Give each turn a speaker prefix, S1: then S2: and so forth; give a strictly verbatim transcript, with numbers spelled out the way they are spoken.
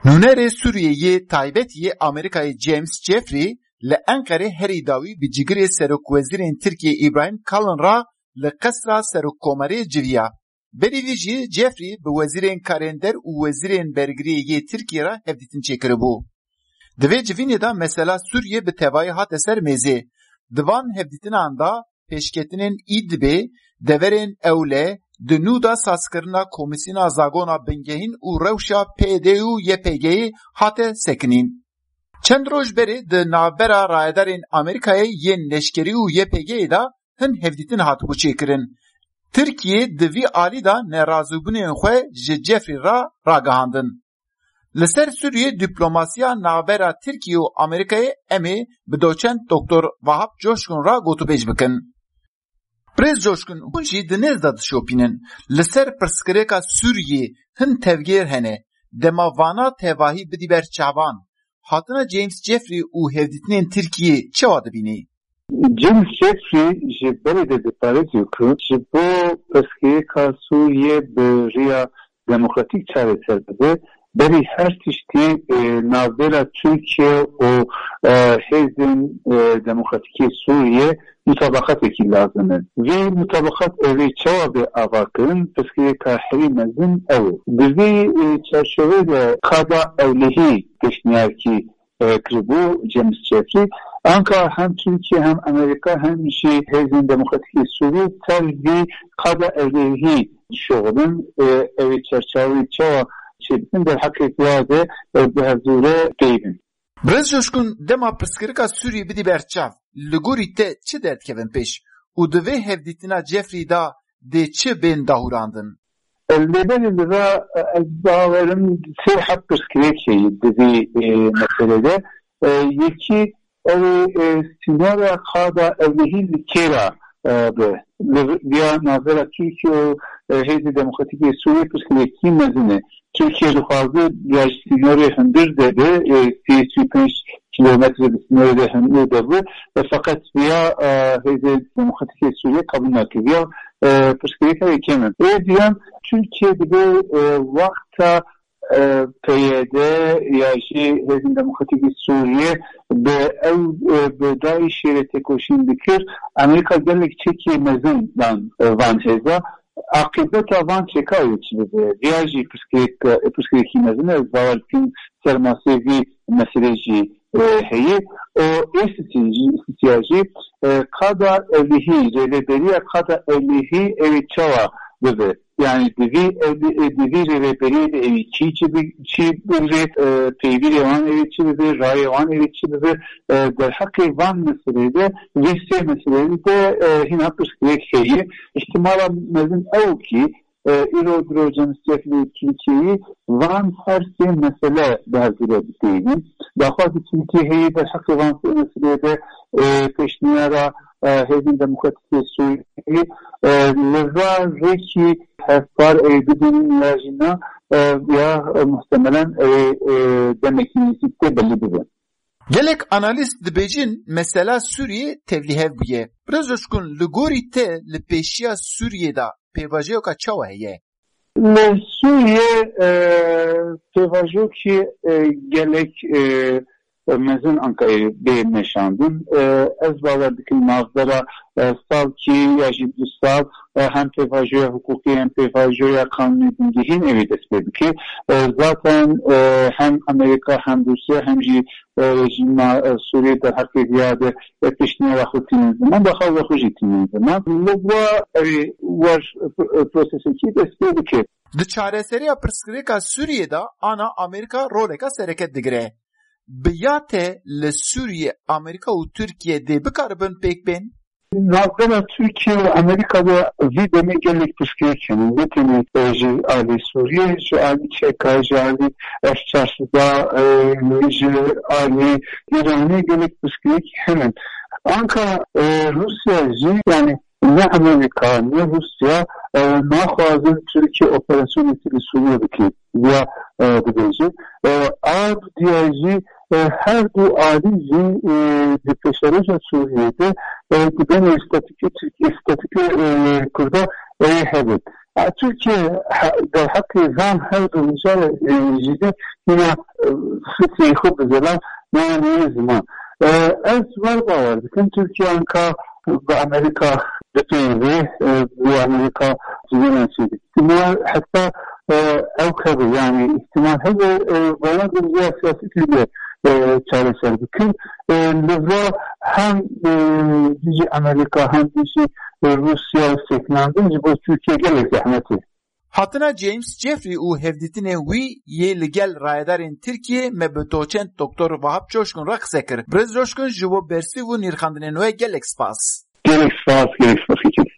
S1: Nûnerê Sûriyeyê taybetiye Amerîkayê James Jeffrey li Enqerê herî dawî bi cigirê Serokwezîrên Tirkiye İbrahim Kalın ra li qesra Serokkomarê civiya. Berî vî jî Jeffrey bi wezîrên karên der û wezîrên bergiriyê yê Tirkiye ra hevdîtin çêkiribû. Di vê civînê de mesela Sûriye bi tevayî hate ser mêzê. Di van hevdîtinan da pêşketinên Îdlibê, deverên Ewle, di nû da sazkirina Komîsyona Zagona Bingehîn û rewşa P D û Y P G'yê hate sekinîn. Çend roj berê di navbera rayedarên Amerîkayê yên leşkerî û Y P G'yê da hin hevdîtin hatibû çêkirin. Tirkiye di vî alî da nerazîbûnên xwe ji Jeffrey ra ragihandin. Li ser Sûriye dîplomasiya navbera Tirkiye û Amerîkayê em ê bi doçent Doktor Vahap Coşkun ra gotûbêj bikin. Birêz Coşkun, hûn jî di nêz de dişopînin. Li ser pirsgirêka Sûriyê hin tevgêr hene. Dema vana tevahî bidîber çavan. Hatina James Jeffrey û hevdîtinên Tirkiyê çawa dibînî?
S2: James Jeffrey ji berê de diparêzî ku ji bo pirsgirêka Sûriye bi rêya demokratîk çareser bibe, berî her tiştî navbera Türkiye û hêzên demokratîkê Sûriye mutabaqatekî lazim e. Vê mutabakat evê çawa bê avakirin pirsgirêka herî mezin ew e. Di vê çerçeveyê de qada ewlehî pêşniyarkî kiribû James Jeffrey. Anka hem Türkiye hem Amerika hem jî hêzên demokratîkê Sûriye ser vê qada ewlehî şoxilin evê çerçeveyê çawa çêbikin derheqê de bi hevdûre pêbin.
S1: Birêz Coşkun, dema pirsgirêka Sûriyê bidîber çav, li gorî te çi derdkevin pêş û di vê hevdîtina Jeffrey da dê çi bên dahûrandin?
S2: Lêberê li ra ez bawerim sê hep pirsgirêkê di vê meselede. Yekî ew sînora qada ewlehî li kê ra bi vêya navbera Tirkiye û hêzê demokratîkê Sûriye pirsgirêkî mezin e. Türkiye dixwaze ya sînorê hindir de be sê sî pênc kilometre bi sînorê de hindir de be feqet vêya hêzê demokratîkê Sûriye qebûl nakiriye pirsgirêka yekêm e. Ê diyan Türkiye dibe wexta P Y D ya jî hêzên demokratîkê Sûriye bi ew bi Daişê re têkoşîn dikir, Amerîka gelek çekî mezin dan van hêza. Akıbeta van çekayê çi bibe. Vêya jî pirsgirêkî mezin e, ez bawer dikim ser masê vî meselê jî heye. O êstîtiya jî qada ewlehî, rêveberiya qada ewlehî evê çawa bibe. Yani divî divî rêveberiyê de evî çî çi bibe, peyvîrê wan evê çi bibe, rayê wan evê çi bibe. Derheqê van meselê de vê sê meseleyê de hîna pirsgirêk heye. İhtimala mezin ew ki îro diro James Jeffrey Tirkiyeyê van her sê mesele bi hevdûre bitêbin. Daxwazî Tirkiye heye derheqê van sê meselê de pêşniyara hêzên demokratîkê Sûriyê li ra rêkî hevpar evê bidînin ya jîna ya muhtemelen evê demekî nêzîk de belli bibe.
S1: Gelek analîst dibêjin mesela Sûriye tevlîhev bûye. Birêz Coşkun, li gorî te li pêşiya Sûriyê da pêvajeyeka çawa heye?
S2: Li Sûriye pêvajokî gelek mezin Ankara'yı bê neşandin. Ez bawer dikim navbera salkî ya jî du sal hem pêvajoya hukukî hem pêvajoya kanûnî bingehîn evê dest pê dike. Zaten hem Amerika hem Rusya hem jî rejima Sûriye derheqê ziyade pêşniyara xwe tînin ziman daxwaza xwe jî tînin ziman. Li wa evê wer prosesekî dest pê dike.
S1: Di çareseriya pirsgirêka Sûriyê da ana Amerîka roleka sereket digire. Bi ya te li Sûriye, Amerîka û Tirkiye dê bikaribin pêk bên?
S2: Navbera Tirkiye û Amerîkada vî demê gelek pirsgirêk hene. Ne tenê ji alî Sûriye, ji alî Çeka, ji alî F çarsida, ji alî İranê gelek pirsgirêk hene. Anka Rusya jî yani ne Amerika ne Rusya naxwazin Tirkiye operasyonê li Sûriye bike ya dibêje. Av diya jî her du alî jî di pêşeroja Sûriyê de di benê statîkê Tirkiye statîkê Kurda evê hebe. Türkiye در حق زن هر دو نجار جده اینا خطی خوب بزرگ نه زمان از ور باور بکن ترکیه انکا با امریکا بتویده با امریکا جده نشده احتمال حتی او خبر yani احتمال هذا بلان دنیا سیاسی که چاره سر بکن لذا هم دیجی امریکا هم دیجی روسیا سکناندن جبو ترکیه گله زحمتی.
S1: Hatina James Jeffrey û hevdîtinê wî yê li gel rayedarên Tirkiye me bi doçent Doktor Wahap Coşkun re qise kir. Birêz Coşkun ji bo bersîv û nîrxandinên we gelek spas.
S2: Gelek spas, gelek spas.